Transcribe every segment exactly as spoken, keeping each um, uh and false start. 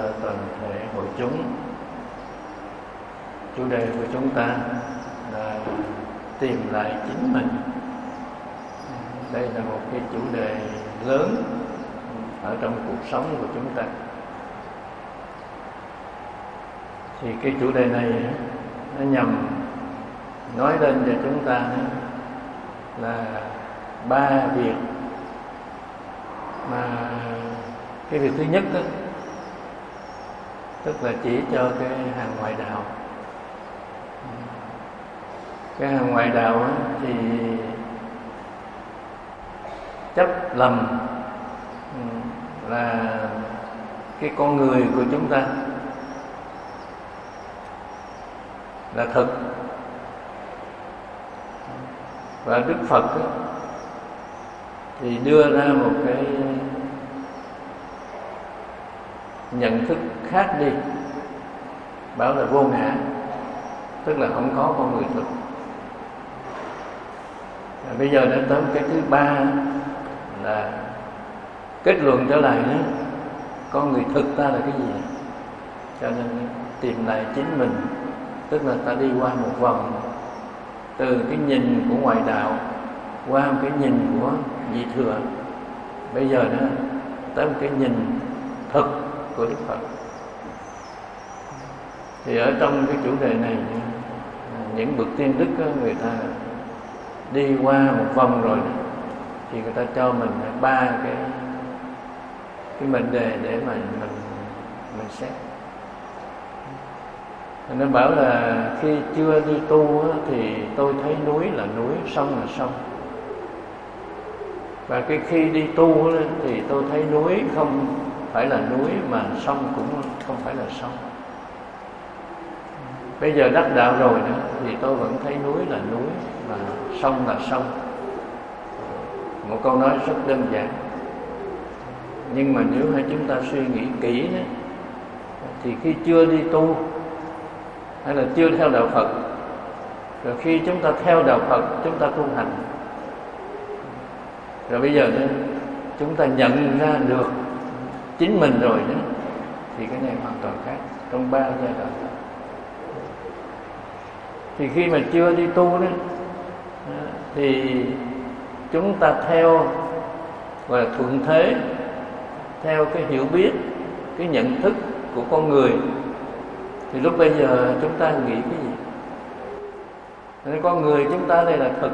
toàn thể hội chúng. Chủ đề của chúng ta là tìm lại chính mình. Đây là một cái chủ đề lớn ở trong cuộc sống của chúng ta. Thì cái chủ đề này nó nhằm nói lên cho chúng ta là ba việc. Mà cái việc thứ nhất đó, tức là chỉ cho cái hàng ngoại đạo. Cái hàng ngoại đạo đó, thì chấp lầm là cái con người của chúng ta là thực. Và Đức Phật đó, thì đưa ra một cái nhận thức khác đi, bảo là vô ngã, tức là không có con người thực. À, bây giờ đã tới cái thứ ba là kết luận trở lại đó, con người thực ta là cái gì. Cho nên tìm lại chính mình, tức là ta đi qua một vòng từ cái nhìn của ngoại đạo qua một cái nhìn của nhị thừa. Bây giờ đó tới một cái nhìn thực của Đức Phật. Thì ở trong cái chủ đề này, những bậc tiên đức đó, người ta đi qua một vòng rồi đó, thì người ta cho mình ba cái cái mệnh đề để mà mình mình xét. Nó bảo là khi chưa đi tu á, thì tôi thấy núi là núi, sông là sông. Và cái khi đi tu á, thì tôi thấy núi không phải là núi, mà sông cũng không phải là sông. Bây giờ đắc đạo rồi đó, thì tôi vẫn thấy núi là núi, mà sông là sông. Một câu nói rất đơn giản. Nhưng mà nếu hai chúng ta suy nghĩ kỹ đó, thì khi chưa đi tu hay là chưa theo đạo Phật, rồi khi chúng ta theo đạo Phật, chúng ta tu hành, rồi bây giờ đó, chúng ta nhận ra được chính mình rồi đó, thì cái này hoàn toàn khác trong ba giai đoạn. Thì khi mà chưa đi tu đó, thì chúng ta theo gọi là thuận thế, theo cái hiểu biết, cái nhận thức của con người. Thì lúc bây giờ chúng ta nghĩ cái gì? Nên con người chúng ta đây là thực.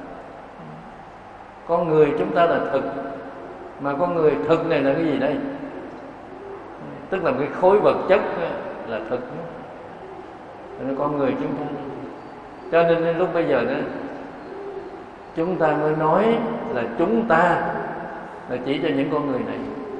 Con người chúng ta là thực. Mà con người thực này là cái gì đây? Tức là cái khối vật chất là thực. Nên con người chúng ta. Cho nên lúc bây giờ đó, chúng ta mới nói là chúng ta, là chỉ cho những con người này.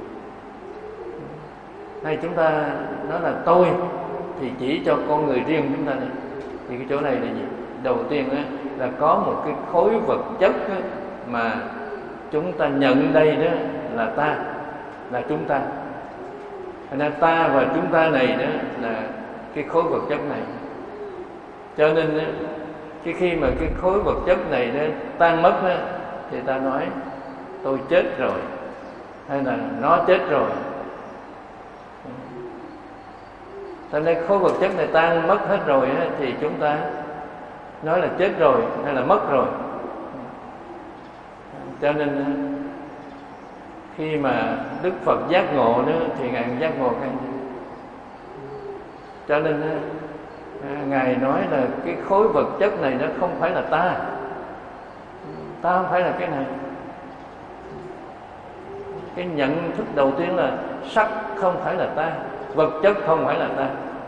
Hay chúng ta nói là tôi, thì chỉ cho con người riêng chúng ta này. Thì cái chỗ này là gì? Đầu tiên á, là có một cái khối vật chất á, mà chúng ta nhận đây đó là ta, là chúng ta. Nên ta và chúng ta này đó là cái khối vật chất này. Cho nên á, cái khi mà cái khối vật chất này đó tan mất đó, thì ta nói tôi chết rồi, hay là nó chết rồi. Cho nên khối vật chất này tan mất hết rồi á, thì chúng ta nói là chết rồi hay là mất rồi. Cho nên khi mà Đức Phật giác ngộ đó, thì Ngài giác ngộ cái gì? Cho nên Ngài nói là cái khối vật chất này nó không phải là ta. Ta không phải là cái này. Cái nhận thức đầu tiên là sắc không phải là ta, vật chất không phải là ta.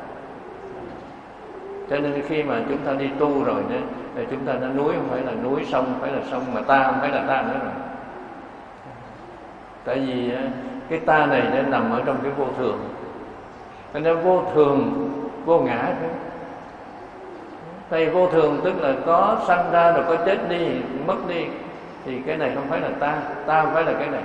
Cho nên khi mà chúng ta đi tu rồi đó, thì chúng ta đã núi không phải là núi, sông không phải là sông, mà ta không phải là ta nữa rồi. Tại vì cái ta này nó nằm ở trong cái vô thường. Cho nên vô thường, vô ngã thôi. Tại vô thường tức là có sanh ra rồi có chết đi, mất đi. Thì cái này không phải là ta, ta không phải là cái này.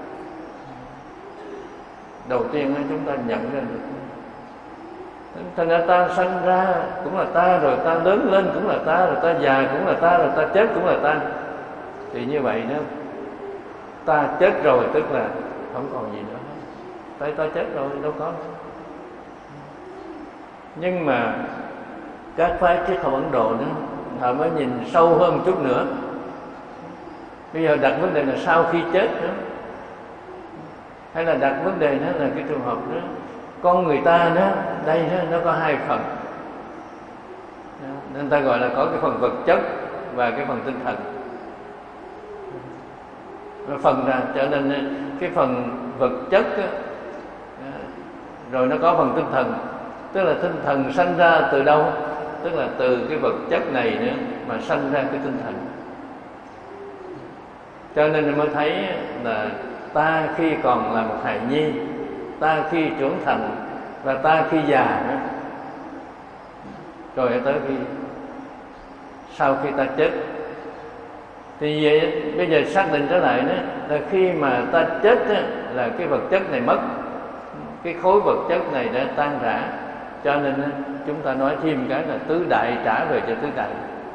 Đầu tiên chúng ta nhận ra được. Thành ra ta sanh ra cũng là ta, rồi ta lớn lên cũng là ta, rồi ta già cũng là ta, rồi ta chết cũng là ta. Thì như vậy đó, ta chết rồi tức là không còn gì nữa. Tại ta chết rồi đâu có nữa. Nhưng mà các phái triết học Ấn Độ đó, họ mới nhìn sâu hơn chút nữa. Bây giờ đặt vấn đề là sau khi chết đó, hay là đặt vấn đề đó là cái trường hợp đó con người ta đó, đây đó, nó có hai phần, nên ta gọi là có cái phần vật chất và cái phần tinh thần. Nó phần ra, cho nên cái phần vật chất đó, rồi nó có phần tinh thần. Tức là tinh thần sanh ra từ đâu? Tức là từ cái vật chất này nữa mà sanh ra cái tinh thần. Cho nên mới thấy là ta khi còn là một hài nhi, ta khi trưởng thành và ta khi già nữa, rồi tới khi sau khi ta chết. Thì vậy, bây giờ xác định trở lại đó là khi mà ta chết đó, là cái vật chất này mất, cái khối vật chất này đã tan rã. Cho nên chúng ta nói thêm cái là tứ đại trả về cho tứ đại.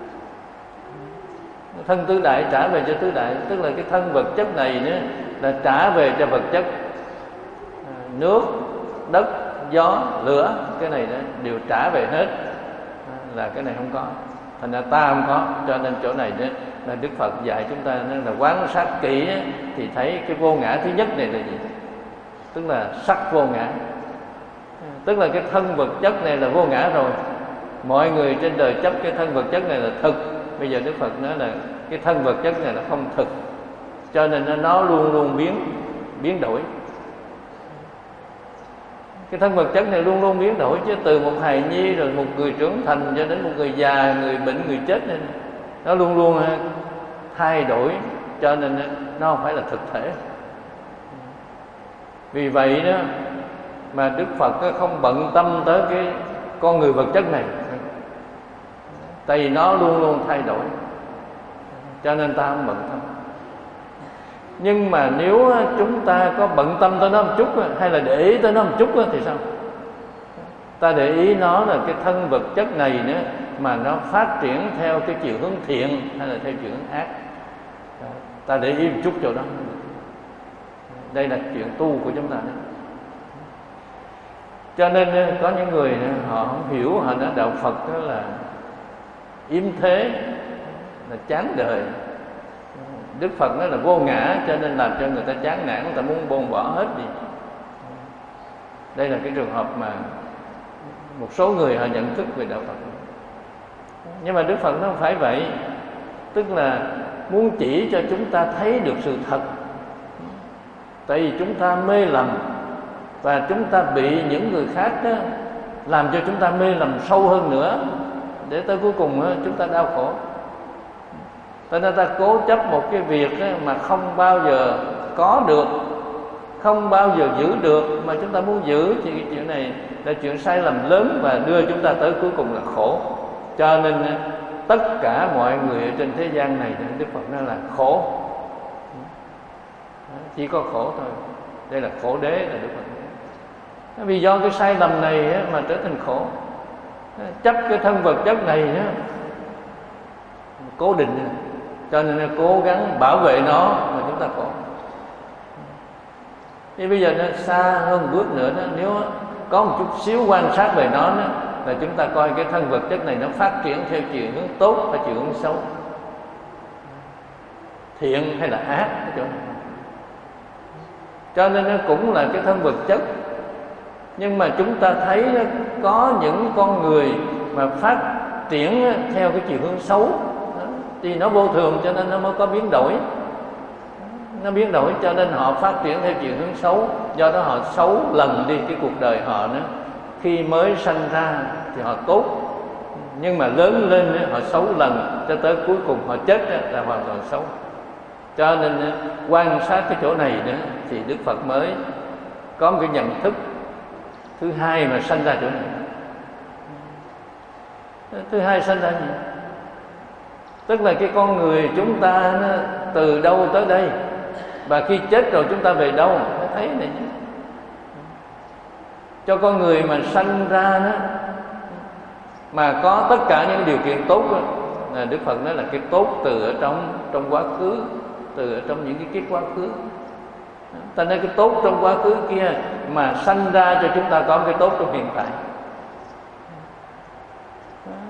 Thân tứ đại trả về cho tứ đại, tức là cái thân vật chất này nữa là trả về cho vật chất. Nước, đất, gió, lửa, cái này đó đều trả về hết, là cái này không có. Thành ra ta không có. Cho nên chỗ này đó là Đức Phật dạy chúng ta là quan sát kỹ thì thấy cái vô ngã thứ nhất này là gì? Tức là sắc vô ngã. Tức là cái thân vật chất này là vô ngã rồi. Mọi người trên đời chấp cái thân vật chất này là thực. Bây giờ Đức Phật nói là cái thân vật chất này là không thực, cho nên nó luôn luôn biến biến đổi. Cái thân vật chất này luôn luôn biến đổi, chứ từ một hài nhi rồi một người trưởng thành cho đến một người già, người bệnh, người chết nên nó luôn luôn thay đổi, cho nên nó không phải là thực thể. Vì vậy đó mà Đức Phật không bận tâm tới cái con người vật chất này, tại vì nó luôn luôn thay đổi, cho nên ta không bận tâm. Nhưng mà nếu chúng ta có bận tâm tới nó một chút, hay là để ý tới nó một chút thì sao? Ta để ý nó là cái thân vật chất này nữa mà nó phát triển theo cái chiều hướng thiện hay là theo chiều hướng ác, ta để ý một chút chỗ đó. Đây là chuyện tu của chúng ta đấy. Cho nên có những người họ không hiểu, họ nói đạo Phật đó là yếm thế, là chán đời. Đức Phật nói là vô ngã, cho nên làm cho người ta chán nản, người ta muốn buông bỏ hết đi. Đây là cái trường hợp mà một số người họ nhận thức về đạo Phật. Nhưng mà Đức Phật nó không phải vậy. Tức là muốn chỉ cho chúng ta thấy được sự thật. Tại vì chúng ta mê lầm, và chúng ta bị những người khác đó làm cho chúng ta mê lầm sâu hơn nữa, để tới cuối cùng đó, chúng ta đau khổ. Cho nên ta cố chấp một cái việc mà không bao giờ có được, không bao giờ giữ được, mà chúng ta muốn giữ thì cái chuyện này là chuyện sai lầm lớn và đưa chúng ta tới cuối cùng là khổ. Cho nên tất cả mọi người ở trên thế gian này, Đức Phật nói là khổ, chỉ có khổ thôi. Đây là khổ đế, là Đức Phật. Vì do cái sai lầm này mà trở thành khổ. Chấp cái thân vật chất này cố định, cho nên cố gắng bảo vệ nó mà chúng ta khổ. Thì bây giờ nó xa hơn bước nữa đó, nếu có một chút xíu quan sát về nó đó, là chúng ta coi cái thân vật chất này nó phát triển theo chiều hướng tốt hay chiều hướng xấu, thiện hay là ác cái chỗ này. Cho nên nó cũng là cái thân vật chất. Nhưng mà chúng ta thấy có những con người mà phát triển theo cái chiều hướng xấu đó, thì nó vô thường, cho nên nó mới có biến đổi. Nó biến đổi cho nên họ phát triển theo chiều hướng xấu. Do đó họ xấu lần đi cái cuộc đời họ nữa. Khi mới sanh ra thì họ tốt, nhưng mà lớn lên nữa, họ xấu lần, cho tới cuối cùng họ chết là hoàn toàn xấu. Cho nên quan sát cái chỗ này nữa thì Đức Phật mới có một cái nhận thức thứ hai mà sanh ra chỗ này. Thứ hai sanh ra gì? Tức là cái con người chúng ta nó từ đâu tới đây, và khi chết rồi chúng ta về đâu? Nó thấy này. Cho con người mà sanh ra đó, mà có tất cả những điều kiện tốt đó, là Đức Phật nói là cái tốt từ ở trong trong quá khứ, từ ở trong những cái kiếp quá khứ. Ta nói cái tốt trong quá khứ kia mà sanh ra cho chúng ta có cái tốt trong hiện tại.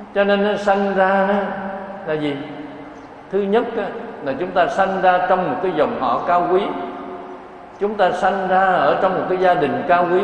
Cho nên nó sanh ra là gì? Thứ nhất là chúng ta sanh ra trong một cái dòng họ cao quý, chúng ta sanh ra ở trong một cái gia đình cao quý,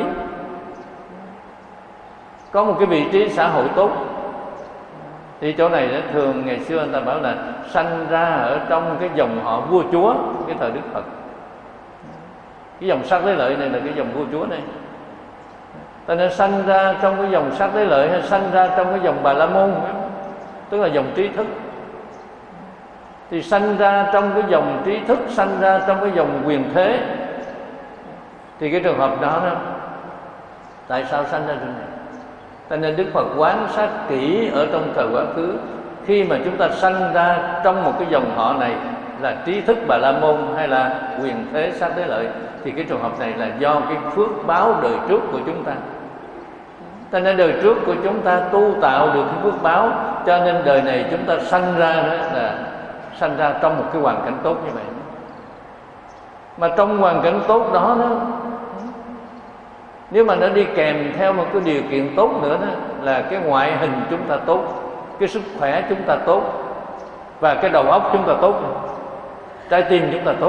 có một cái vị trí xã hội tốt. Thì chỗ này đó, thường ngày xưa người ta bảo là sanh ra ở trong cái dòng họ vua chúa, cái thời Đức Phật. Cái dòng sắc lấy lợi này là cái dòng vua chúa này. Ta nên sanh ra trong cái dòng sắc lấy lợi hay sanh ra trong cái dòng Bà La Môn, tức là dòng trí thức. Thì sanh ra trong cái dòng trí thức, sanh ra trong cái dòng quyền thế, thì cái trường hợp đó, đó tại sao sanh ra trong này? Cho nên Đức Phật quan sát kỹ ở trong thời quá khứ, khi mà chúng ta sanh ra trong một cái dòng họ này là trí thức Bà La Môn hay là quyền thế sắc thế lợi, thì cái trường hợp này là do cái phước báo đời trước của chúng ta. Cho nên đời trước của chúng ta tu tạo được cái phước báo, cho nên đời này chúng ta sanh ra đó là sanh ra trong một cái hoàn cảnh tốt như vậy. Mà trong hoàn cảnh tốt đó, đó nếu mà nó đi kèm theo một cái điều kiện tốt nữa đó, là cái ngoại hình chúng ta tốt, cái sức khỏe chúng ta tốt, và cái đầu óc chúng ta tốt, trái tim chúng ta tốt.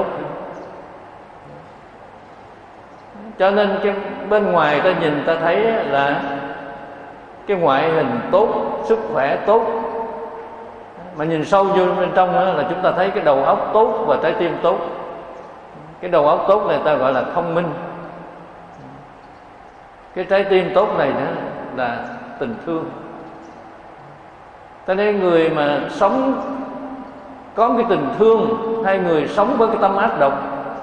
Cho nên cái bên ngoài ta nhìn ta thấy là cái ngoại hình tốt, sức khỏe tốt, mà nhìn sâu vô bên trong đó là chúng ta thấy cái đầu óc tốt và trái tim tốt. Cái đầu óc tốt này ta gọi là thông minh, cái trái tim tốt này nữa là tình thương. Cho nên người mà sống có cái tình thương, hay người sống với cái tâm ác độc,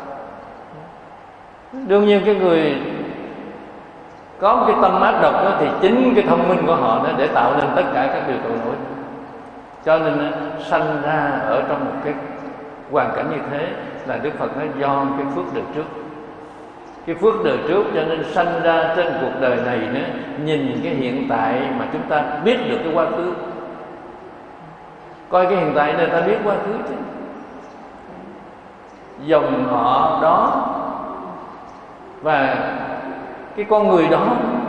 đương nhiên cái người có một cái tâm ác độc đó, thì chính cái thông minh của họ đó để tạo nên tất cả các điều tội lỗi. Cho nên sanh ra ở trong một cái hoàn cảnh như thế là Đức Phật nói do cái phước đời trước. Cái phước đời trước cho nên sanh ra trên cuộc đời này nữa, nhìn cái hiện tại mà chúng ta biết được cái quá khứ. Coi cái hiện tại này ta biết quá khứ chứ. Dòng họ đó và cái con người đó,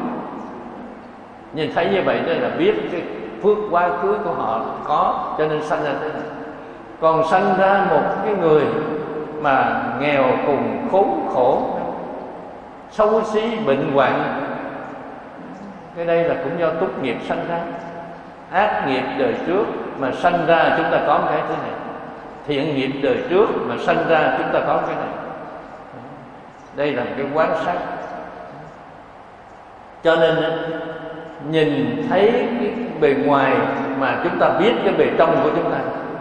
nhìn thấy như vậy đó là biết cái phước quá khứ của họ có, cho nên sanh ra thế này. Còn sanh ra một cái người mà nghèo cùng, khốn khổ, xấu xí, bệnh hoạn, cái đây là cũng do túc nghiệp sanh ra. Ác nghiệp đời trước mà sanh ra chúng ta có cái thế này, thiện nghiệp đời trước mà sanh ra chúng ta có cái này. Đây là một cái quan sát. Cho nên nhìn thấy cái bề ngoài mà chúng ta biết cái bề trong của chúng ta.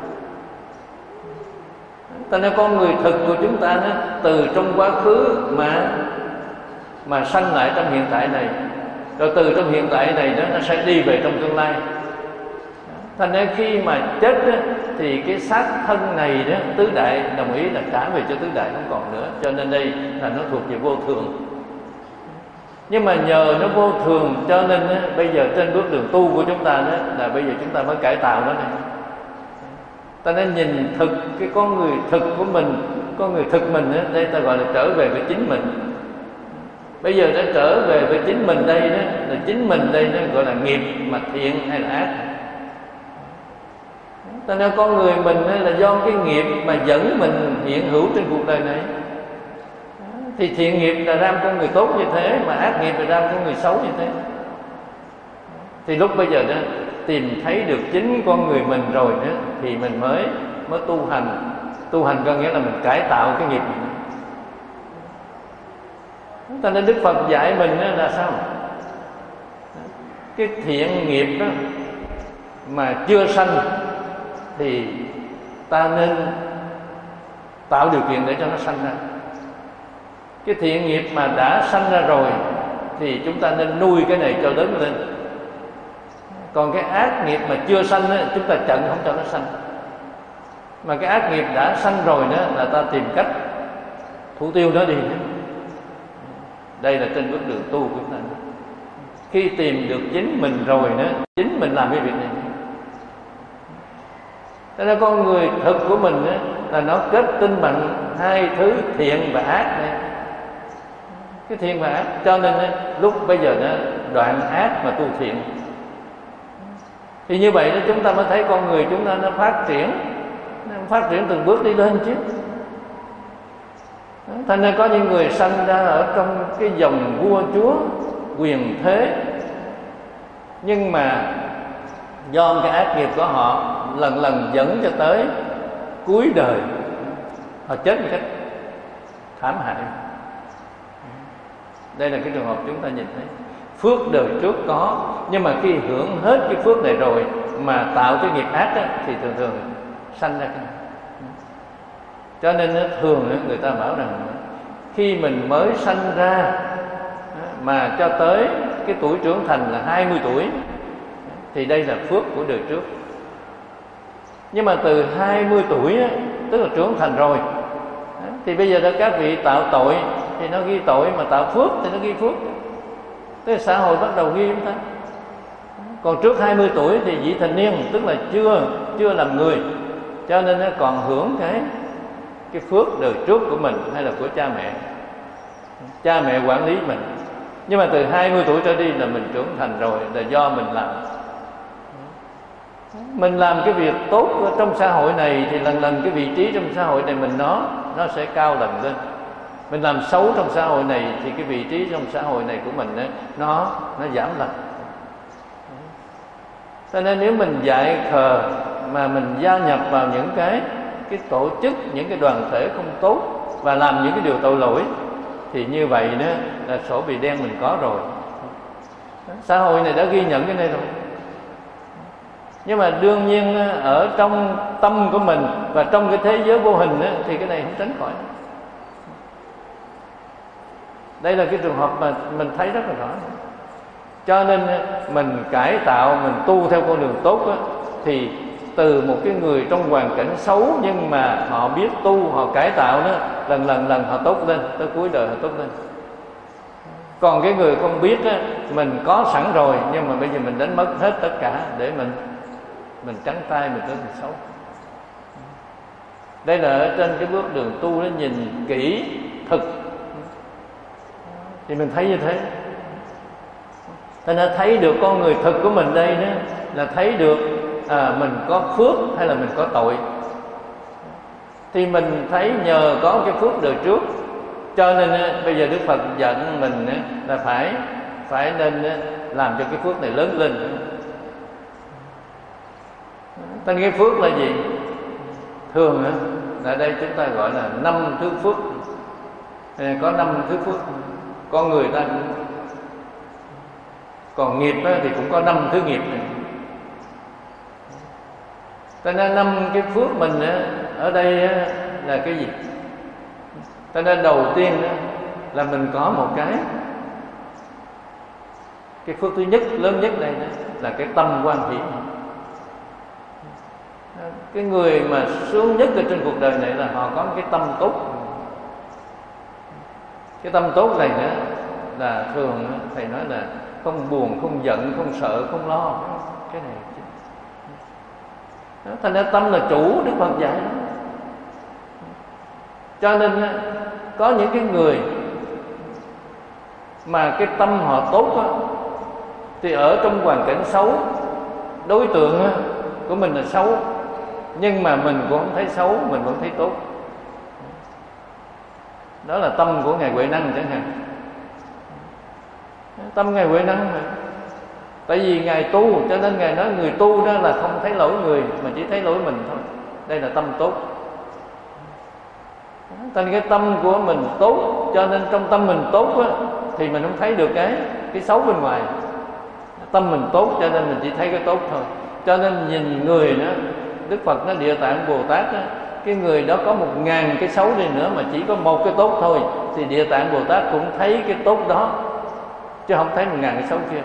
Ta nói con người thực của chúng ta nó từ trong quá khứ mà mà sanh lại trong hiện tại này, rồi từ trong hiện tại này đó nó sẽ đi về trong tương lai. Thành nên khi mà chết đó, thì cái xác thân này đó, tứ đại đồng ý là trả về cho tứ đại không còn nữa. Cho nên đây là nó thuộc về vô thường. Nhưng mà nhờ nó vô thường cho nên đó, bây giờ trên bước đường tu của chúng ta đó, là bây giờ chúng ta mới cải tạo nó này. Ta nên nhìn thực cái con người thực của mình, con người thực mình đó, đây ta gọi là trở về với chính mình. Bây giờ đã trở về với chính mình đây đó, là chính mình đây nó gọi là nghiệp mà thiện hay là ác. Ta nói con người mình là do cái nghiệp mà dẫn mình hiện hữu trên cuộc đời này. Thì thiện nghiệp là ra con người tốt như thế, mà ác nghiệp là ra con người xấu như thế. Thì lúc bây giờ đó tìm thấy được chính con người mình rồi đó, thì mình mới mới tu hành. Tu hành có nghĩa là mình cải tạo cái nghiệp mình. Cho nên Đức Phật dạy mình là sao? Cái thiện nghiệp đó mà chưa sanh thì ta nên tạo điều kiện để cho nó sanh ra. Cái thiện nghiệp mà đã sanh ra rồi thì chúng ta nên nuôi cái này cho lớn lên. Còn cái ác nghiệp mà chưa sanh đó, chúng ta chặn không cho nó sanh. Mà cái ác nghiệp đã sanh rồi đó là ta tìm cách thủ tiêu nó đi. Đây là trên bước đường tu của chúng ta. Khi tìm được chính mình rồi đó, chính mình làm cái việc này. Thế nên con người thực của mình đó, là nó kết tinh bằng hai thứ thiện và ác này. Cái thiện và ác, cho nên đó, lúc bây giờ đó đoạn ác mà tu thiện. Thì như vậy đó chúng ta mới thấy con người chúng ta nó phát triển, nó phát triển từng bước đi lên chứ. Thành ra có những người sanh ra ở trong cái dòng vua chúa quyền thế, nhưng mà do cái ác nghiệp của họ lần lần dẫn cho tới cuối đời họ chết một cách thảm hại. Đây là cái trường hợp chúng ta nhìn thấy. Phước đời trước có, nhưng mà khi hưởng hết cái phước này rồi mà tạo cái nghiệp ác đó, thì thường thường sanh ra cái này. Cho nên thường người ta bảo rằng khi mình mới sanh ra mà cho tới cái tuổi trưởng thành là hai mươi tuổi thì đây là phước của đời trước. Nhưng mà từ hai mươi tuổi tức là trưởng thành rồi thì bây giờ đó các vị tạo tội thì nó ghi tội, mà tạo phước thì nó ghi phước. Tức là xã hội bắt đầu ghi chúng ta. Còn trước hai mươi tuổi thì vị thành niên, tức là chưa chưa làm người, cho nên nó còn hưởng cái cái phước đời trước của mình hay là của cha mẹ. Cha mẹ quản lý mình. Nhưng mà từ hai mươi tuổi trở đi là mình trưởng thành rồi, là do mình làm. Mình làm cái việc tốt ở trong xã hội này thì lần lần cái vị trí trong xã hội này mình nó nó sẽ cao lần lên. Mình làm xấu trong xã hội này thì cái vị trí trong xã hội này của mình ấy, nó nó giảm lần. Cho nên nếu mình dại khờ mà mình gia nhập vào những cái cái tổ chức, những cái đoàn thể không tốt và làm những cái điều tội lỗi thì như vậy đó là sổ bì đen mình có rồi. Xã hội này đã ghi nhận cái này rồi. Nhưng mà đương nhiên ở trong tâm của mình và trong cái thế giới vô hình ấy, thì cái này không tránh khỏi. Đây là cái trường hợp mà mình thấy rất là rõ. Cho nên mình cải tạo, mình tu theo con đường tốt đó, thì từ một cái người trong hoàn cảnh xấu nhưng mà họ biết tu, họ cải tạo đó, lần lần lần họ tốt lên, tới cuối đời họ tốt lên. Còn cái người không biết đó, mình có sẵn rồi nhưng mà bây giờ mình đánh mất hết tất cả để mình mình trắng tay, mình trở thành xấu. Đây là ở trên cái bước đường tu nó nhìn kỹ thực thì mình thấy như thế. Thành ra thấy được con người thực của mình đây đó là thấy được à, mình có phước hay là mình có tội. Thì mình thấy nhờ có cái phước đời trước, cho nên bây giờ Đức Phật dặn mình là phải phải nên làm cho cái phước này lớn lên. Tên cái phước là gì? Thường ở đây chúng ta gọi là năm thứ phước. Có năm thứ phước. Con người ta cũng, còn nghiệp thì cũng có năm thứ nghiệp này. Cho nên năm cái phước mình ở đây là cái gì? Cho nên đầu tiên là mình có một cái cái phước thứ nhất, lớn nhất đây là cái tâm quan hỷ. Cái người mà sướng nhất ở trên cuộc đời này là họ có một cái tâm tốt. Cái tâm tốt này nữa là thường thầy nói là không buồn, không giận, không sợ, không lo. Cái này đó, thành ra tâm là chủ, Đức Phật dạy đó. Cho nên có những cái người mà cái tâm họ tốt đó, thì ở trong hoàn cảnh xấu, đối tượng của mình là xấu, nhưng mà mình cũng không thấy xấu, mình vẫn thấy tốt. Đó là tâm của Ngài Huệ Năng chẳng hạn. Tâm Ngài Huệ Năng mà. Tại vì Ngài tu, cho nên Ngài nói người tu đó là không thấy lỗi người, mà chỉ thấy lỗi mình thôi. Đây là tâm tốt. Thành cái tâm của mình tốt, cho nên trong tâm mình tốt á, thì mình không thấy được cái cái xấu bên ngoài. Tâm mình tốt cho nên mình chỉ thấy cái tốt thôi. Cho nên nhìn người đó, Đức Phật nói Địa Tạng Bồ Tát đó, cái người đó có một ngàn cái xấu đi nữa mà chỉ có một cái tốt thôi, thì Địa Tạng Bồ Tát cũng thấy cái tốt đó, chứ không thấy một ngàn cái xấu kia.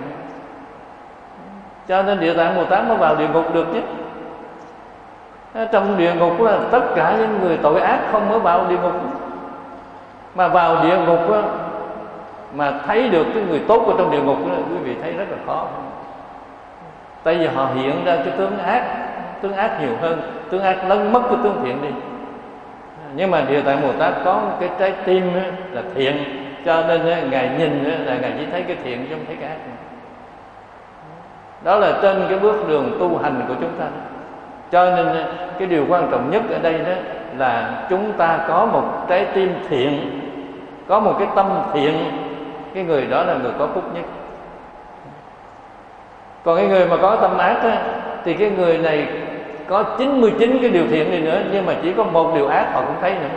Cho nên Địa Tạng Bồ Tát mới vào địa ngục được chứ. Trong địa ngục là tất cả những người tội ác không mới vào địa ngục, mà vào địa ngục đó, mà thấy được cái người tốt ở trong địa ngục đó, quý vị thấy rất là khó. Tại vì họ hiện ra cái tướng ác, tướng ác nhiều hơn, tướng ác lấn mất cái tướng thiện đi. Nhưng mà Địa Tạng Bồ Tát có cái trái tim là thiện, cho nên Ngài nhìn là Ngài chỉ thấy cái thiện chứ không thấy cái ác. Đó là trên cái bước đường tu hành của chúng ta. Cho nên cái điều quan trọng nhất ở đây đó là chúng ta có một trái tim thiện, có một cái tâm thiện, cái người đó là người có phúc nhất. Còn cái người mà có tâm ác á, thì cái người này có chín mươi chín cái điều thiện đi nữa, nhưng mà chỉ có một điều ác họ cũng thấy nữa.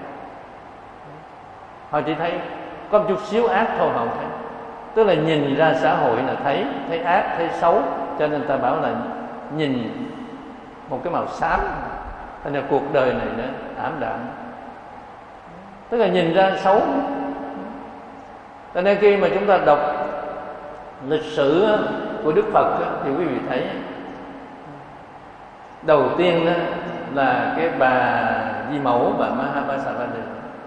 Họ chỉ thấy có một chút xíu ác thôi, họ không thấy. Tức là nhìn ra xã hội là thấy, thấy ác, thấy xấu. Cho nên ta bảo là nhìn một cái màu xám, thành ra cuộc đời này nó ảm đạm. Tức là nhìn ra xấu. Cho nên khi mà chúng ta đọc lịch sử của Đức Phật thì quý vị thấy đầu tiên là cái bà Di Mẫu, bà Mahabharata.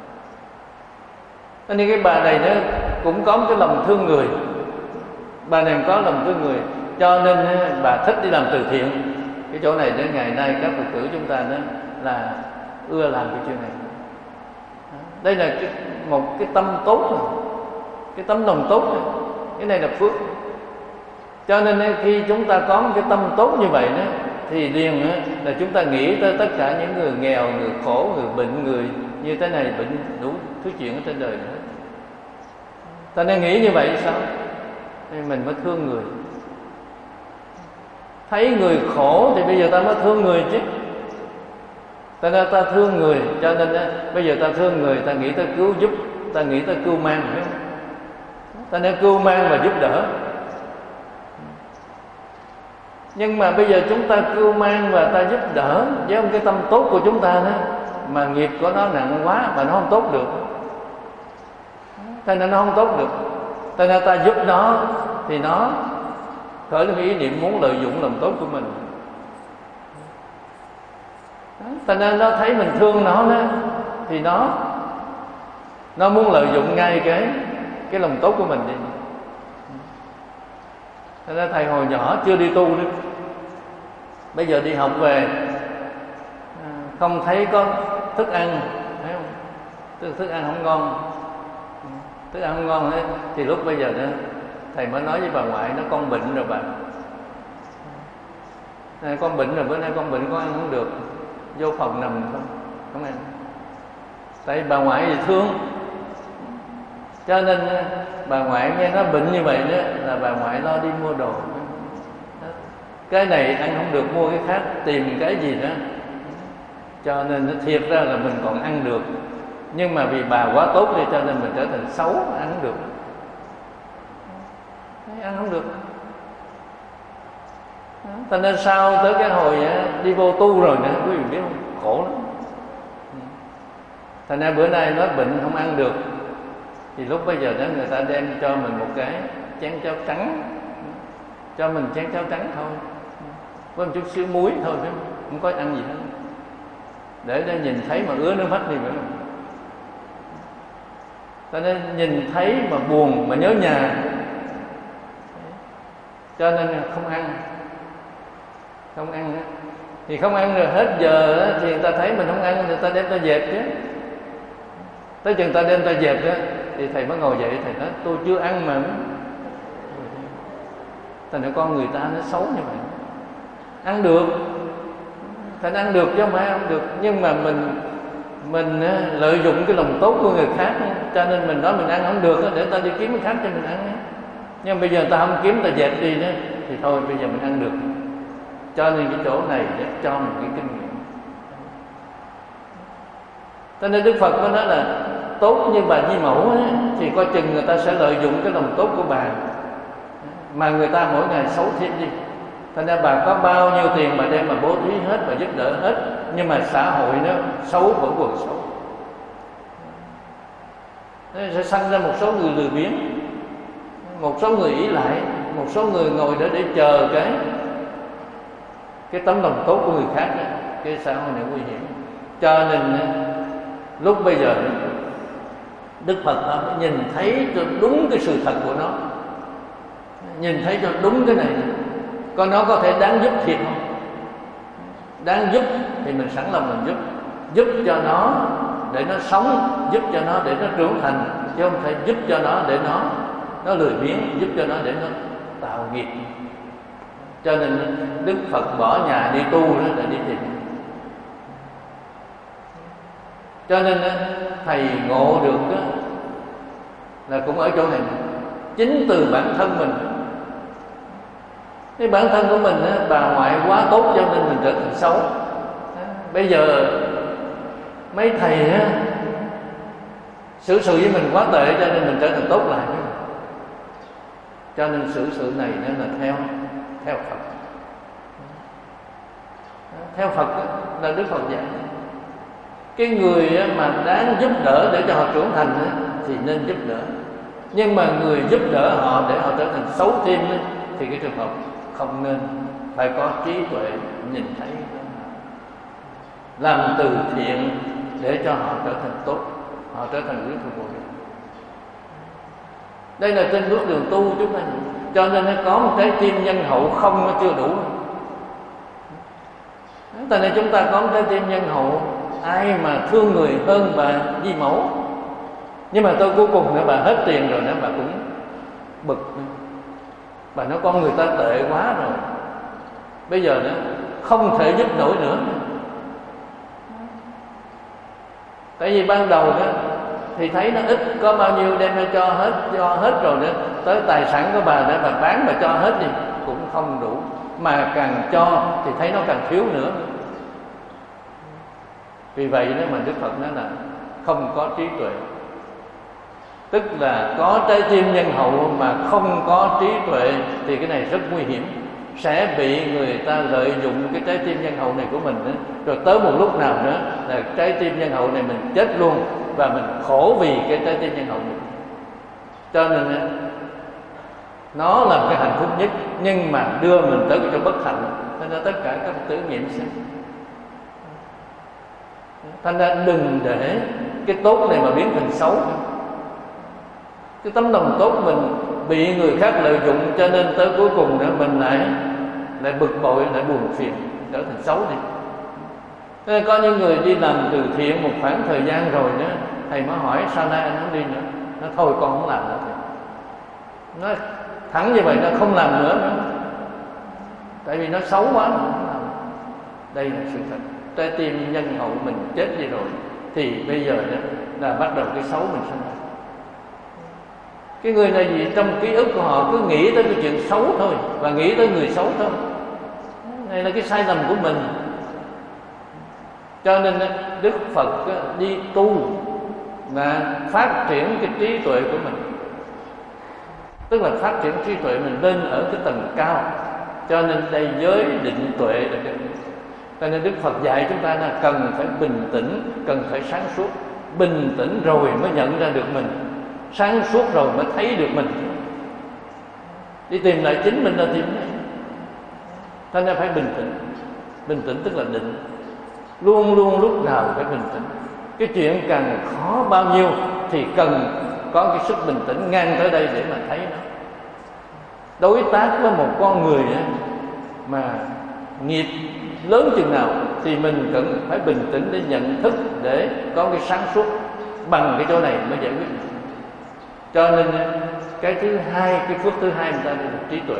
Cho nên cái bà này nó cũng có một cái lòng thương người. Bà này có lòng thương người, cho nên bà thích đi làm từ thiện. Cái chỗ này đến ngày nay các Phật tử chúng ta đó là ưa làm cái chuyện này. Đây là cái, một cái tâm tốt này, cái tấm lòng tốt này. Cái này là phước. Cho nên khi chúng ta có một cái tâm tốt như vậy đó, thì liền là chúng ta nghĩ tới tất cả những người nghèo, người khổ, người bệnh, người như thế này, bệnh đủ thứ chuyện ở trên đời nữa. Ta nên nghĩ như vậy sao? Thì mình mới thương người. Thấy người khổ thì bây giờ ta mới thương người chứ. Ta nên ta thương người, cho nên bây giờ ta thương người, ta nghĩ tới cứu giúp, ta nghĩ tới cưu mang, phải không? Ta nên cưu mang và giúp đỡ. Nhưng mà bây giờ chúng ta cưu mang và ta giúp đỡ với một cái tâm tốt của chúng ta đó, mà nghiệp của nó nặng quá mà nó không tốt được, cho nên nó không tốt được. Cho nên ta giúp nó thì nó khởi lên ý niệm muốn lợi dụng lòng tốt của mình. Cho nên nó thấy mình thương nó đó, thì nó nó muốn lợi dụng ngay cái cái lòng tốt của mình đi. Cho nên thầy hồi nhỏ chưa đi tu nữa, bây giờ đi học về không thấy có thức ăn, thấy không? Thức, thức ăn không ngon, thức ăn không ngon ấy, thì lúc bây giờ đó, thầy mới nói với bà ngoại, nó con bệnh rồi bà, này, con bệnh rồi, bữa nay con bệnh con ăn không được, vô phòng nằm không, không ăn. Tại bà ngoại thì thương, cho nên bà ngoại nghe nó bệnh như vậy đó là bà ngoại lo đi mua đồ. Cái này ăn không được, mua cái khác, tìm cái gì đó. Cho nên nó thiệt ra là mình còn ăn được, nhưng mà vì bà quá tốt đi cho nên mình trở thành xấu, ăn không được, ăn không được. Cho nên sau tới cái hồi đi vô tu rồi nữa, quý vị biết không, khổ lắm. Thành ra bữa nay nó bệnh không ăn được, thì lúc bây giờ đó người ta đem cho mình một cái chén cháo trắng, cho mình chén cháo trắng thôi, với một chút xíu muối thôi, chứ không có ăn gì hết, để để nhìn thấy mà ứa nước mắt đi nữa. Cho nên nhìn thấy mà buồn mà nhớ nhà, cho nên không ăn, không ăn thì không ăn rồi hết giờ thì người ta thấy mình không ăn, người ta đem ta dẹp chứ. Tới chừng ta đem ta dẹp đó, thì thầy mới ngồi dậy, thầy nói tôi chưa ăn mà. Thành ra con người ta nó xấu như vậy. Ăn được, thành ăn được chứ không phải ăn được, nhưng mà mình mình lợi dụng cái lòng tốt của người khác, cho nên mình nói mình ăn không được để ta đi kiếm cái khác cho mình ăn. Nhưng bây giờ ta không kiếm, ta dẹp đi đó, thì thôi bây giờ mình ăn được. Cho nên cái chỗ này để cho mình cái kinh nghiệm. Cho nên Đức Phật có nói là tốt như bà Di Mẫu ấy, thì coi chừng người ta sẽ lợi dụng cái lòng tốt của bà, mà người ta mỗi ngày xấu thêm đi. Thành ra bà có bao nhiêu tiền bà đem mà bố thí hết, bà giúp đỡ hết, nhưng mà xã hội nó xấu vẫn còn xấu. Nó sẽ sanh ra một số người lười biếng, một số người ỷ lại, một số người ngồi để để chờ cái cái tấm lòng tốt của người khác đó. Cái xã hội này nguy hiểm. Cho nên lúc bây giờ Đức Phật đã nhìn thấy cho đúng cái sự thật của nó, nhìn thấy cho đúng cái này, coi nó có thể đáng giúp thiệt không. Đáng giúp thì mình sẵn lòng mình giúp, giúp cho nó để nó sống, giúp cho nó để nó trưởng thành, chứ không thể giúp cho nó để nó nó lười biếng, giúp cho nó để nó tạo nghiệp. Cho nên Đức Phật bỏ nhà đi tu đó là đi tìm. Cho nên thầy ngộ được đó, là cũng ở chỗ này, chính từ bản thân mình. Cái bản thân của mình đó, bà ngoại quá tốt cho nên mình trở thành xấu. Bây giờ mấy thầy á, xử sự với mình quá tệ cho nên mình trở thành tốt lại. Cho nên xử sự này nó là theo theo Phật. Theo Phật là Đức Phật dạy. Cái người mà đáng giúp đỡ để cho họ trưởng thành thì nên giúp đỡ. Nhưng mà người giúp đỡ họ để họ trở thành xấu thêm thì cái trường hợp không nên. Phải có trí tuệ nhìn thấy, làm từ thiện để cho họ trở thành tốt, họ trở thành quý thuộc Bồ Đề. Đây là trên bước đường tu chúng ta. Cho nên nó có một trái tim nhân hậu không nó chưa đủ. Tại nên chúng ta có một trái tim nhân hậu, ai mà thương người hơn bà Di Mẫu. Nhưng mà tôi cuối cùng nữa bà hết tiền rồi nữa, bà cũng bực. Bà nói con người ta tệ quá rồi, bây giờ nữa không thể giúp nổi nữa. Tại vì ban đầu đó thì thấy nó ít, có bao nhiêu đem ra cho hết, cho hết rồi nữa. Tới tài sản của bà để bà bán, bà cho hết đi cũng không đủ. Mà càng cho thì thấy nó càng thiếu nữa. Vì vậy đó mà Đức Phật nói là không có trí tuệ. Tức là có trái tim nhân hậu mà không có trí tuệ thì cái này rất nguy hiểm. Sẽ bị người ta lợi dụng cái trái tim nhân hậu này của mình đó. Rồi tới một lúc nào nữa là trái tim nhân hậu này mình chết luôn, và mình khổ vì cái trái tim nhân hậu này. Cho nên nó là cái hạnh phúc nhất, nhưng mà đưa mình tới cái bất hạnh. Cho nên tất cả các tử nghiệm sinh. Thành ra đừng để cái tốt này mà biến thành xấu. Cái tấm lòng tốt mình bị người khác lợi dụng, cho nên tới cuối cùng nữa mình lại lại bực bội, lại buồn phiền, trở thành xấu đi. Nên có những người đi làm từ thiện một khoảng thời gian rồi nữa, thầy mới hỏi sao nay anh không đi nữa. Nó thôi con không làm nữa. Nó thẳng như vậy, nó không làm nữa nữa. Tại vì nó xấu quá, nó không làm. Đây là sự thật. Trái tim nhân hậu mình chết đi rồi thì bây giờ đó là bắt đầu cái xấu mình sinh ra. Cái người này gì trong ký ức của họ cứ nghĩ tới cái chuyện xấu thôi, và nghĩ tới người xấu thôi. Này là cái sai lầm của mình. Cho nên Đức Phật đi tu là phát triển cái trí tuệ của mình. Tức là phát triển trí tuệ mình lên ở cái tầng cao. Cho nên đây giới định tuệ là cái. Cho nên Đức Phật dạy chúng ta là cần phải bình tĩnh, cần phải sáng suốt. Bình tĩnh rồi mới nhận ra được mình, sáng suốt rồi mới thấy được mình. Đi tìm lại chính mình là tìm này. Cho nên phải bình tĩnh. Bình tĩnh tức là định. Luôn luôn lúc nào phải bình tĩnh. Cái chuyện càng khó bao nhiêu thì cần có cái sức bình tĩnh ngang tới đây để mà thấy nó. Đối tác với một con người mà nghiệp lớn chừng nào thì mình cần phải bình tĩnh để nhận thức, để có cái sáng suốt. Bằng cái chỗ này mới giải quyết được. Cho nên cái thứ hai, cái phước thứ hai người ta là trí tuệ.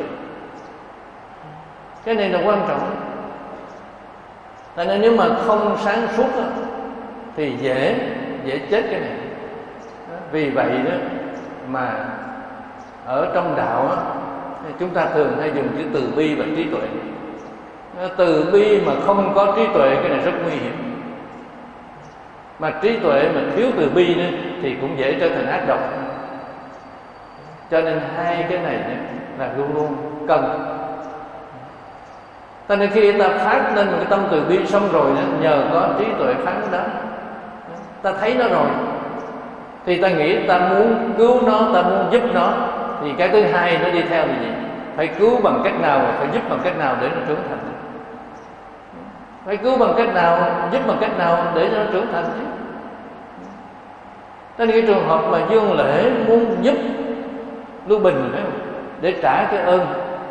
Cái này là quan trọng. Tại nên nếu mà không sáng suốt đó, thì dễ dễ chết cái này. Vì vậy đó mà ở trong đạo đó, chúng ta thường hay dùng chữ từ bi và trí tuệ. Từ bi mà không có trí tuệ cái này rất nguy hiểm. Mà trí tuệ mà thiếu từ bi nữa thì cũng dễ trở thành ác độc. Cho nên hai cái này là luôn luôn cần. Cho nên khi ta phát lên một cái tâm từ bi xong rồi, nhờ có trí tuệ phán đoán, ta thấy nó rồi thì ta nghĩ ta muốn cứu nó, ta muốn giúp nó, thì cái thứ hai nó đi theo là gì? Phải cứu bằng cách nào, phải giúp bằng cách nào để nó trưởng thành. Phải cứu bằng cách nào, giúp bằng cách nào để cho nó trưởng thành chứ. Cho nên cái trường hợp mà Dương Lễ muốn giúp Lưu Bình phải không? Để trả cái ơn,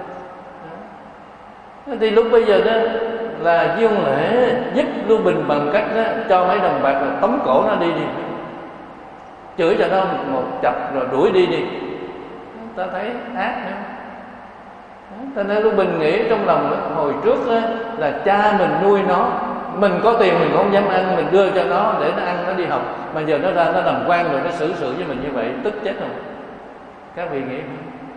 thì lúc bây giờ đó là Dương Lễ giúp Lưu Bình bằng cách đó, cho mấy đồng bạc là tống cổ nó đi đi, chửi cho nó một chập rồi đuổi đi đi. Ta thấy ác nữa. Cho nên lúc Bình nghĩ trong lòng đó, hồi trước đó, là cha mình nuôi nó, mình có tiền mình không dám ăn, mình đưa cho nó để nó ăn, nó đi học, mà giờ nó ra nó làm quan rồi, nó xử sự với mình như vậy, tức chết rồi. Các vị nghĩ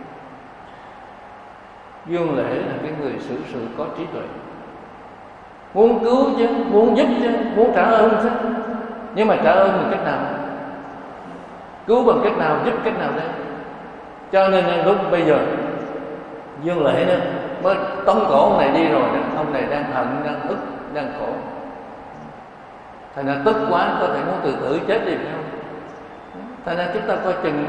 Dương Lễ là cái người xử sự có trí tuệ, muốn cứu chứ, muốn giúp chứ, muốn trả ơn chứ, nhưng mà trả ơn bằng cách nào, cứu bằng cách nào, giúp cách nào đây? Cho nên lúc bây giờ Dương Lễ đó mới tống cổ ông này đi rồi đó, ông này đang hận, đang ức, đang khổ, thành ra tức quá có thể muốn tự tử chết đi, phải không? Thành ra chúng ta coi chừng.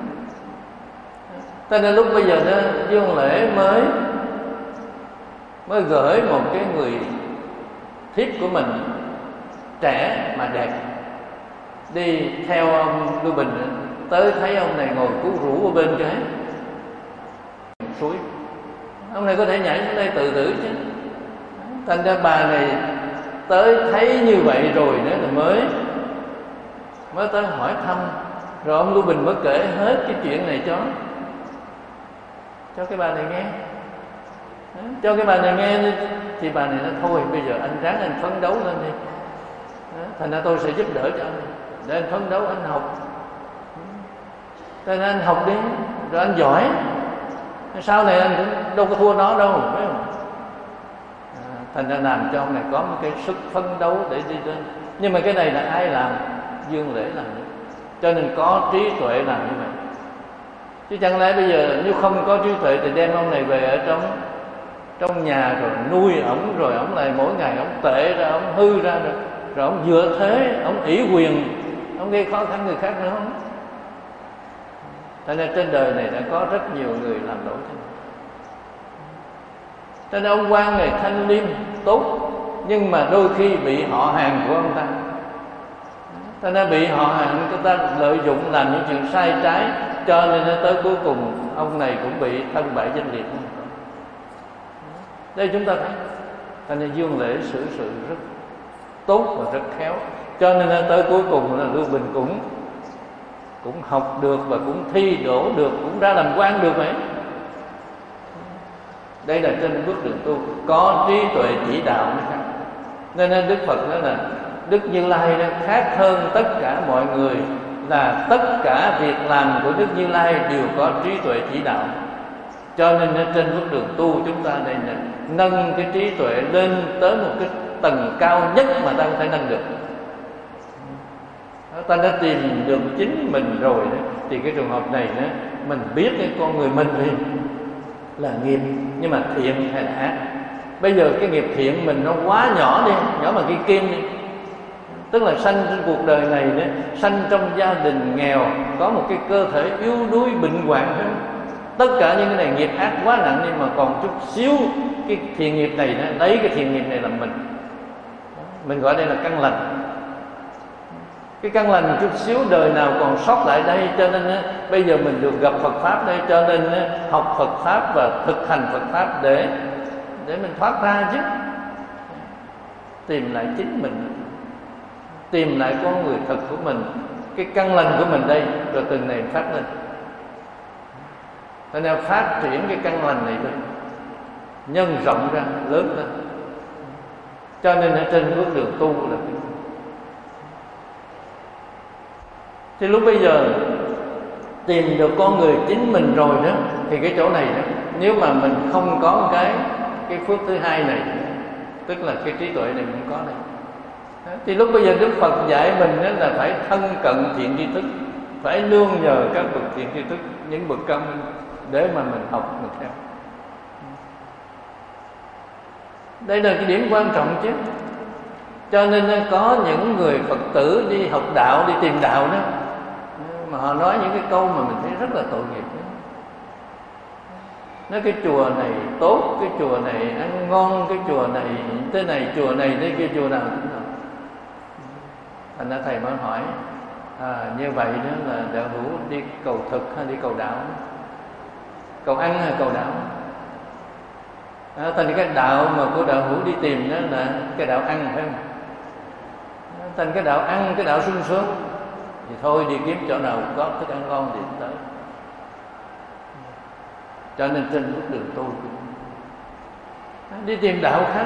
Cho nên lúc bây giờ đó Dương Lễ mới mới gửi một cái người thiếp của mình trẻ mà đẹp đi theo ông Lưu Bình, tới thấy ông này ngồi cứu rũ ở bên cái suối, ông này có thể nhảy xuống đây tự tử chứ. Thành ra bà này tới thấy như vậy rồi nữa là mới mới tới hỏi thăm, rồi ông Lưu Bình mới kể hết cái chuyện này cho cho cái bà này nghe. Cho cái bà này nghe thì bà này nói thôi bây giờ anh ráng anh phấn đấu lên đi, thành ra tôi sẽ giúp đỡ cho anh để anh phấn đấu, anh học, cho nên anh học đi rồi anh giỏi, sau này anh cũng đâu có thua nó đâu, phải không? À, thành ra làm cho ông này có một cái sức phấn đấu để đi lên. Nhưng mà cái này là ai làm? Dương Lễ làm đấy. Cho nên có trí tuệ làm như vậy. Chứ chẳng lẽ bây giờ nếu không có trí tuệ thì đem ông này về ở trong trong nhà rồi nuôi ổng, rồi ổng lại mỗi ngày ổng tệ ra, ổng hư ra, rồi rồi ổng dựa thế, ổng ủy quyền, ổng gây khó khăn người khác nữa không? Cho nên trên đời này đã có rất nhiều người làm lỗi thế này. Cho nên ông quan này thanh liêm tốt, nhưng mà đôi khi bị họ hàng của ông ta, cho nên bị họ hàng người ta lợi dụng làm những chuyện sai trái, cho nên tới cuối cùng ông này cũng bị thân bại danh liệt. Đây chúng ta thấy, cho nên Dương Lễ xử sự rất tốt và rất khéo, cho nên tới cuối cùng là Lưu Bình cũng cũng học được và cũng thi đỗ được, cũng ra làm quan được vậy. Đây là trên bước đường tu có trí tuệ chỉ đạo mới khác. Nên Đức Phật nói là Đức Như Lai đó khác hơn tất cả mọi người, là tất cả việc làm của Đức Như Lai đều có trí tuệ chỉ đạo. Cho nên trên bước đường tu chúng ta đây là nâng cái trí tuệ lên tới một cái tầng cao nhất mà ta có thể nâng được. Ta đã tìm được chính mình rồi đó, thì cái trường hợp này đó, mình biết cái con người mình thì là nghiệp, nhưng mà thiện hay là ác. Bây giờ cái nghiệp thiện mình nó quá nhỏ đi, nhỏ bằng cái kim đi. Tức là sanh trên cuộc đời này đó, sanh trong gia đình nghèo, có một cái cơ thể yếu đuối bệnh hoạn đó. Tất cả những cái này nghiệp ác quá nặng, nhưng mà còn chút xíu cái thiện nghiệp này đó, lấy cái thiện nghiệp này làm mình. Mình gọi đây là căn lành. Cái căn lành chút xíu đời nào còn sót lại đây, cho nên á, bây giờ mình được gặp Phật Pháp đây, cho nên á, học Phật Pháp và thực hành Phật Pháp để để mình thoát ra chứ. Tìm lại chính mình, tìm lại con người thật của mình, cái căn lành của mình đây, rồi từng này phát lên. Cho nên phát triển cái căn lành này lên, nhân rộng ra, lớn lên. Cho nên ở trên bước đường tu là cái. Thì lúc bây giờ tìm được con người chính mình rồi đó, thì cái chỗ này đó, nếu mà mình không có cái cái phước thứ hai này, tức là cái trí tuệ này mình có này, thì lúc bây giờ Đức Phật dạy mình đó là phải thân cận thiện tri thức, phải nương nhờ các bậc thiện tri thức, những bậc cao minh để mà mình học, mình theo. Đây là cái điểm quan trọng chứ. Cho nên có những người Phật tử đi học đạo, đi tìm đạo đó, mà họ nói những cái câu mà mình thấy rất là tội nghiệp đó. Nói cái chùa này tốt, cái chùa này ăn ngon, cái chùa này thế này, chùa này thế kia, chùa nào cũng được. Thành ra thầy mới hỏi, à, như vậy đó là đạo hữu đi cầu thực hay đi cầu đạo? Cầu ăn hay cầu đạo? À, thành cái đạo mà của đạo hữu đi tìm đó là cái đạo ăn, phải không? Thành cái đạo ăn, cái đạo sung sướng, thì thôi đi kiếm chỗ nào có thức ăn ngon thì tới. Cho nên trên bước đường tu đi tìm đạo khác.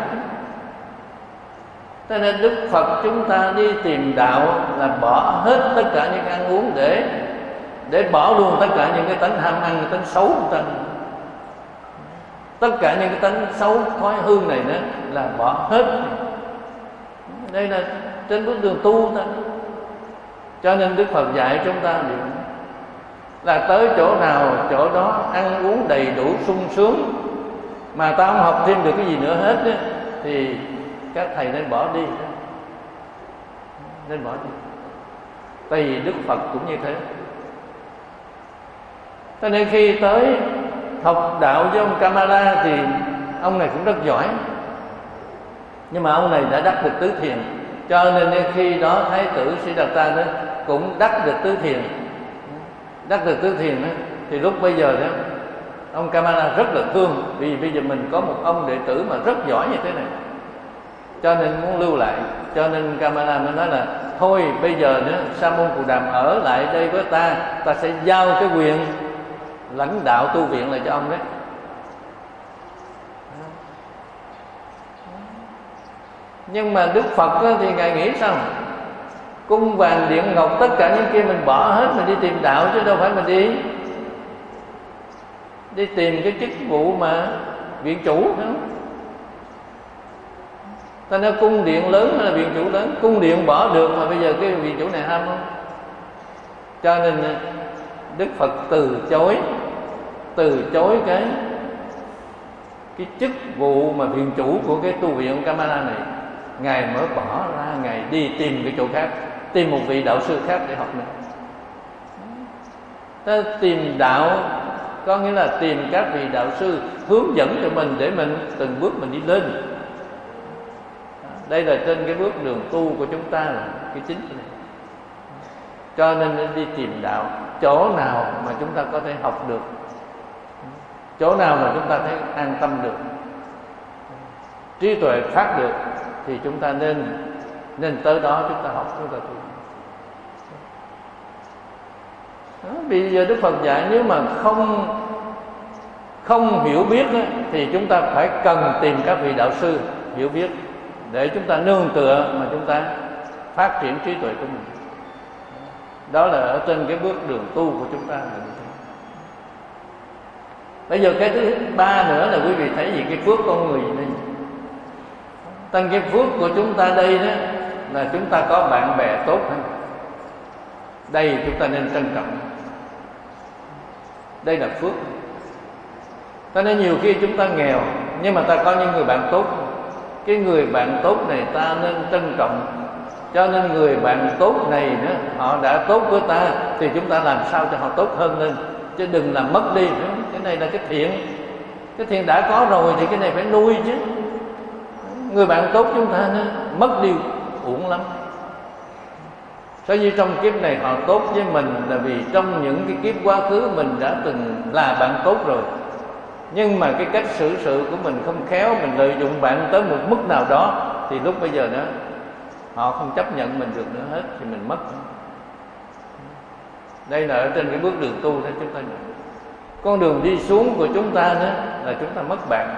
Cho nên Đức Phật chúng ta đi tìm đạo là bỏ hết tất cả những ăn uống để để bỏ luôn tất cả những cái tánh ham ăn, cái tánh xấu của ta. Tất cả những cái tánh xấu thói hư này nữa là bỏ hết. Đây là trên bước đường tu ta. Cho nên Đức Phật dạy chúng ta là tới chỗ nào chỗ đó ăn uống đầy đủ sung sướng, mà ta không học thêm được cái gì nữa hết á, thì các thầy nên bỏ đi, nên bỏ đi. Tại vì Đức Phật cũng như thế. Cho nên khi tới học đạo với ông Kamala thì ông này cũng rất giỏi, nhưng mà ông này đã đắc được tứ thiền. Cho nên khi đó Thái tử Siddhartha đó cũng đắc được tứ thiền. Đắc được tứ thiền đó, thì lúc bây giờ đó ông Kamala rất là thương, vì bây giờ mình có một ông đệ tử mà rất giỏi như thế này, cho nên muốn lưu lại. Cho nên Kamala mới nói là thôi bây giờ nữa Sa môn Cù Đàm ở lại đây với ta, ta sẽ giao cái quyền lãnh đạo tu viện lại cho ông đấy. Nhưng mà Đức Phật đó, thì Ngài nghĩ sao? Cung vàng điện ngọc tất cả những kia mình bỏ hết, mình đi tìm đạo, chứ đâu phải mình đi đi tìm cái chức vụ mà viện chủ, phải không? Ta nói cung điện lớn hay là viện chủ lớn? Cung điện bỏ được mà bây giờ cái viện chủ này ham không? Cho nên Đức Phật từ chối từ chối cái cái chức vụ mà viện chủ của cái tu viện Kamala này. Ngài mới bỏ ra, Ngài đi tìm cái chỗ khác, tìm một vị đạo sư khác để học nữa. Ta tìm đạo có nghĩa là tìm các vị đạo sư hướng dẫn cho mình để mình từng bước mình đi lên. Đây là trên cái bước đường tu của chúng ta là cái chính này. Cho nên đi tìm đạo, chỗ nào mà chúng ta có thể học được, chỗ nào mà chúng ta thấy an tâm được, trí tuệ phát được, thì chúng ta nên nên tới đó chúng ta học, chúng ta tu. Đó, bây giờ Đức Phật dạy nếu mà không không hiểu biết đó, thì chúng ta phải cần tìm các vị đạo sư hiểu biết để chúng ta nương tựa mà chúng ta phát triển trí tuệ của mình. Đó là ở trên cái bước đường tu của chúng ta là như thế. Bây giờ cái thứ ba nữa là quý vị thấy gì cái phước con người này. Tăng cái phước của chúng ta đây đó là chúng ta có bạn bè tốt hơn. Đây chúng ta nên trân trọng. Đây là phước. Ta nói nhiều khi chúng ta nghèo nhưng mà ta có những người bạn tốt. Cái người bạn tốt này ta nên trân trọng. Cho nên người bạn tốt này đó, họ đã tốt với ta thì chúng ta làm sao cho họ tốt hơn lên, chứ đừng làm mất đi. Cái này là cái thiện. Cái thiện đã có rồi thì cái này phải nuôi chứ. Người bạn tốt chúng ta nó mất đi uổng lắm. Sở dĩ trong kiếp này họ tốt với mình là vì trong những cái kiếp quá khứ mình đã từng là bạn tốt rồi. Nhưng mà cái cách xử sự của mình không khéo, mình lợi dụng bạn tới một mức nào đó, thì lúc bây giờ đó họ không chấp nhận mình được nữa hết, thì mình mất. Đây là ở trên cái bước đường tu đó chúng ta nhận. Con đường đi xuống của chúng ta đó là chúng ta mất bạn.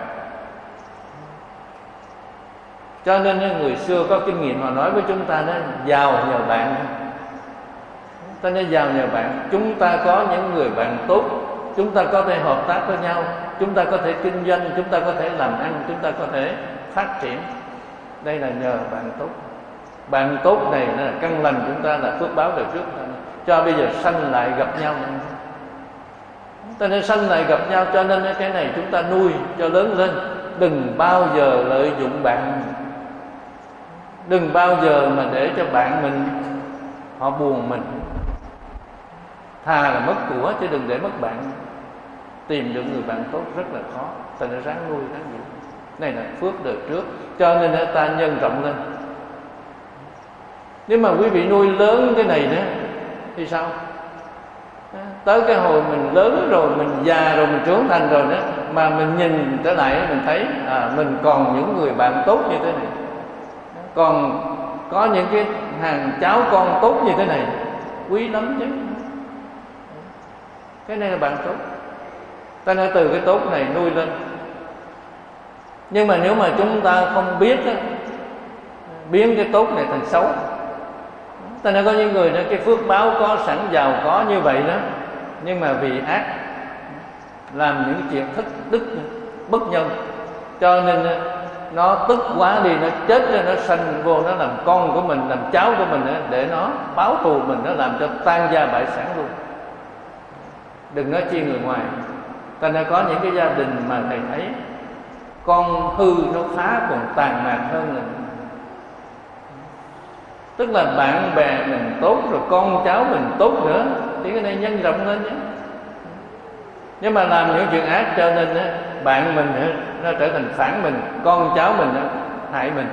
Cho nên người xưa có kinh nghiệm họ nói với chúng ta đó, giàu nhờ bạn. Ta nói giàu nhờ bạn. Chúng ta có những người bạn tốt, chúng ta có thể hợp tác với nhau, chúng ta có thể kinh doanh, chúng ta có thể làm ăn, chúng ta có thể phát triển. Đây là nhờ bạn tốt. Bạn tốt này là căn lành chúng ta, là phước báo đời trước ta, cho bây giờ sanh lại gặp nhau. Ta nên sanh lại gặp nhau, cho nên cái này chúng ta nuôi cho lớn lên. Đừng bao giờ lợi dụng bạn, đừng bao giờ mà để cho bạn mình họ buồn mình. Thà là mất của chứ đừng để mất bạn. Tìm được người bạn tốt rất là khó. Ta nên ráng nuôi ráng giữ. Này là phước đời trước, cho nên ta nhân rộng lên. Nếu mà quý vị nuôi lớn cái này nữa thì sao? Tới cái hồi mình lớn rồi, mình già rồi, mình trưởng thành rồi nữa, mà mình nhìn trở lại mình thấy à, mình còn những người bạn tốt như thế này, còn có những cái hàng cháu con tốt như thế này, quý lắm chứ. Cái này là bạn tốt. Ta nói từ cái tốt này nuôi lên. Nhưng mà nếu mà chúng ta không biết á, biến cái tốt này thành xấu, ta nói có những người đó cái phước báo có sẵn giàu có như vậy đó, nhưng mà vì ác làm những chuyện thất đức bất nhân, cho nên nó tức quá đi, nó chết ra, nó sanh vô, nó làm con của mình, làm cháu của mình để nó báo thù mình, nó làm cho tan gia bại sản luôn. Đừng nói chi người ngoài. Ta đã có những cái gia đình mà thầy thấy con hư nó phá còn tàn mạc hơn là, tức là bạn bè mình tốt rồi con cháu mình tốt nữa thì cái này nhân rộng lên nhé. Nhưng mà làm những chuyện ác cho nên bạn mình nó trở thành phản mình, con cháu mình nó hại mình.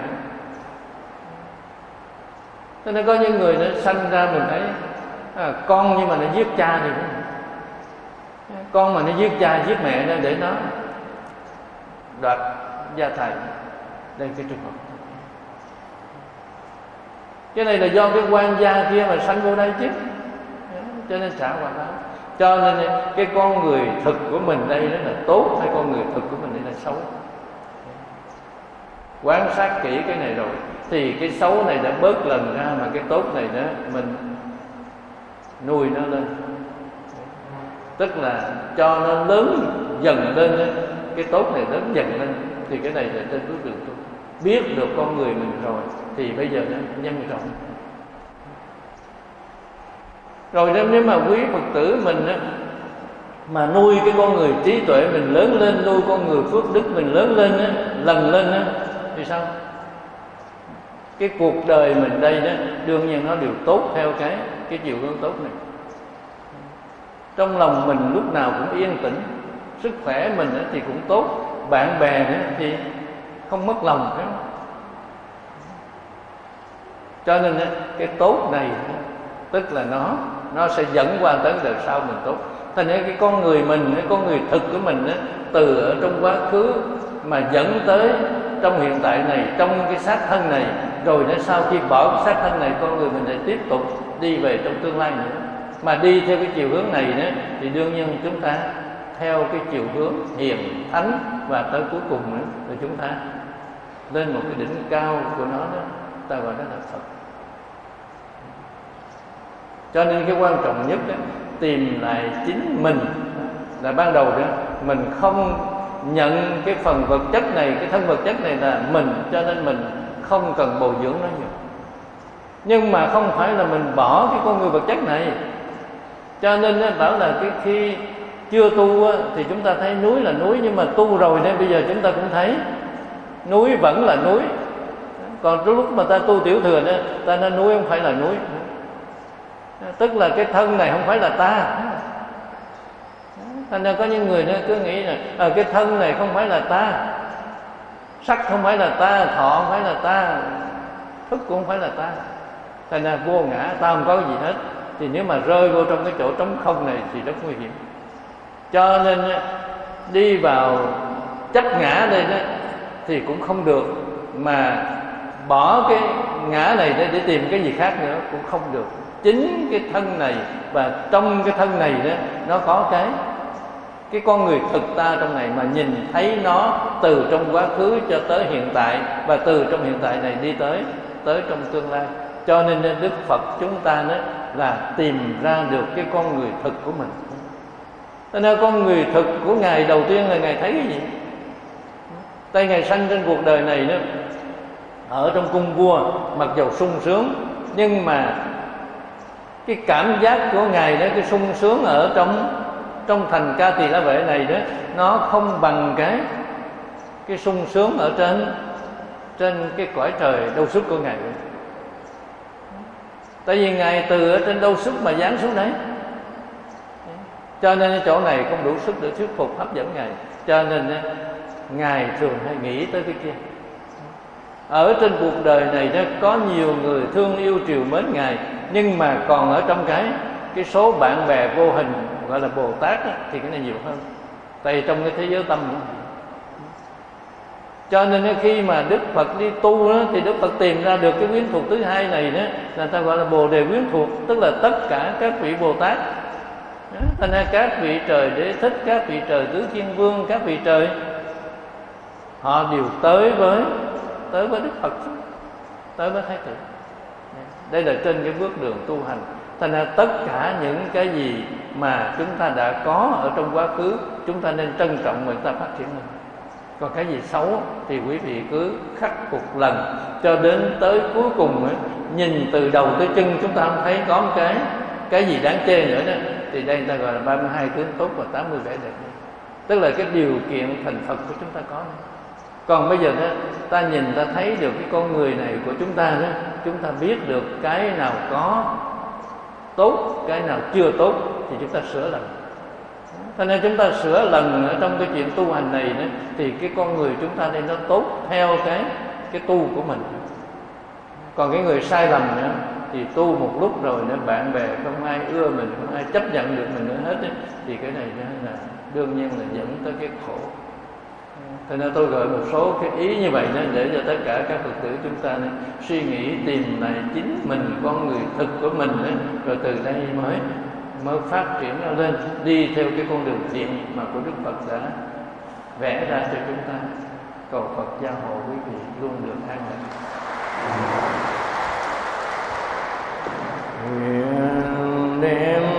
Cho nên có những người nó sanh ra mình thấy à, con nhưng mà nó giết cha thì cũng, con mà nó giết cha giết mẹ nó để nó đoạt gia tài. Đây cái trường hợp cái này là do cái quan gia kia mà sanh vô đây chứ, cho nên trả quả báo. Cho nên cái con người thực của mình đây đó là tốt hay con người thực của mình đây là xấu. Quan sát kỹ cái này rồi thì cái xấu này đã bớt lần ra, mà cái tốt này đó mình nuôi nó lên, tức là cho nó lớn dần lên đó. Cái tốt này lớn dần lên thì cái này là trên bước đường tu. Biết được con người mình rồi thì bây giờ nó nhân rộng. Rồi nếu mà quý Phật tử mình á, mà nuôi cái con người trí tuệ mình lớn lên, nuôi con người phước đức mình lớn lên á, lần lên á, thì sao? Cái cuộc đời mình đây đó đương nhiên nó đều tốt theo cái cái chiều hướng tốt này. Trong lòng mình lúc nào cũng yên tĩnh, sức khỏe mình á thì cũng tốt, bạn bè nữa thì không mất lòng, phải không? Cho nên á, cái tốt này tức là nó nó sẽ dẫn qua tới đời sau mình tốt. Thành ra cái con người mình, cái con người thực của mình á, từ ở trong quá khứ mà dẫn tới trong hiện tại này, trong cái xác thân này, rồi đến sau khi bỏ cái xác thân này, con người mình lại tiếp tục đi về trong tương lai nữa. Mà đi theo cái chiều hướng này đó, thì đương nhiên chúng ta theo cái chiều hướng hiền thánh, và tới cuối cùng nữa là chúng ta lên một cái đỉnh cao của nó đó, ta gọi đó là Phật. Cho nên cái quan trọng nhất đó, tìm lại chính mình. Là ban đầu đó mình không nhận cái phần vật chất này, cái thân vật chất này là mình, cho nên mình không cần bồi dưỡng nó nhiều. Nhưng mà không phải là mình bỏ cái con người vật chất này. Cho nên nó bảo là cái khi chưa tu thì chúng ta thấy núi là núi, nhưng mà tu rồi nên bây giờ chúng ta cũng thấy núi vẫn là núi. Còn lúc mà ta tu tiểu thừa đó, ta nói núi không phải là núi, tức là cái thân này không phải là ta. Thành ra có những người đó cứ nghĩ là à, cái thân này không phải là ta, sắc không phải là ta, thọ không phải là ta, thức cũng không phải là ta. Thành ra vô ngã, ta không có gì hết. Thì nếu mà rơi vô trong cái chỗ trống không này thì rất nguy hiểm. Cho nên đi vào chấp ngã đây đó thì cũng không được, mà bỏ cái ngã này để, để tìm cái gì khác nữa cũng không được. Chính cái thân này, và trong cái thân này đó nó có cái cái con người thực ta trong này, mà nhìn thấy nó từ trong quá khứ cho tới hiện tại, và từ trong hiện tại này đi tới tới trong tương lai. Cho nên Đức Phật chúng ta đó là tìm ra được cái con người thực của mình. Cho nên con người thực của Ngài đầu tiên là Ngài thấy cái gì? Tại Ngài sanh trên cuộc đời này đó, ở trong cung vua, mặc dầu sung sướng, nhưng mà cái cảm giác của Ngài đó, cái sung sướng ở trong trong thành Ca Tỳ La Vệ này đó, nó không bằng cái cái sung sướng ở trên trên cái cõi trời đâu xuất của Ngài. Tại vì Ngài từ ở trên đâu xuất mà giáng xuống đấy, cho nên chỗ này không đủ sức để thuyết phục hấp dẫn Ngài. Cho nên Ngài thường hay nghĩ tới cái kia. Ở trên cuộc đời này đó có nhiều người thương yêu triều mến Ngài, nhưng mà còn ở trong cái cái số bạn bè vô hình gọi là Bồ Tát đó, thì cái này nhiều hơn. Tại vì trong cái thế giới tâm đó. Cho nên khi mà Đức Phật đi tu đó, thì Đức Phật tìm ra được cái quyến thuộc thứ hai này đó, là ta gọi là Bồ Đề quyến thuộc, tức là tất cả các vị Bồ Tát. Thành ra các vị trời Đế Thích, các vị trời Tứ Thiên Vương, các vị trời họ đều tới với tới với Đức Phật, tới với Thái tử. Đây là trên cái bước đường tu hành. Thành ra tất cả những cái gì mà chúng ta đã có ở trong quá khứ, chúng ta nên trân trọng và chúng ta phát triển mình. Còn cái gì xấu thì quý vị cứ khắc phục lần cho đến tới cuối cùng ấy, nhìn từ đầu tới chân chúng ta không thấy có một cái cái gì đáng chê nữa đó, thì đây người ta gọi là ba mươi hai tướng tốt và tám mươi vẻ đẹp. Tức là cái điều kiện thành Phật của chúng ta có này. Còn bây giờ đó, ta nhìn ta thấy được cái con người này của chúng ta đó, chúng ta biết được cái nào có tốt, cái nào chưa tốt thì chúng ta sửa lần. Cho nên chúng ta sửa lần ở trong cái chuyện tu hành này đó, thì cái con người chúng ta đây nó tốt theo cái cái tu của mình. Còn cái người sai lầm nữa thì tu một lúc rồi nữa bạn bè không ai ưa mình, không ai chấp nhận được mình nữa hết ấy, thì cái này là đương nhiên là dẫn tới cái khổ. Cho nên tôi gọi một số cái ý như vậy đó để cho tất cả các Phật tử chúng ta này, suy nghĩ tìm lại chính mình, con người thực của mình đó, rồi từ đây mới mới phát triển nó lên, đi theo cái con đường thiện mà của Đức Phật đã vẽ ra cho chúng ta. Cầu Phật gia hộ quý vị luôn được an lành. Nguyện đem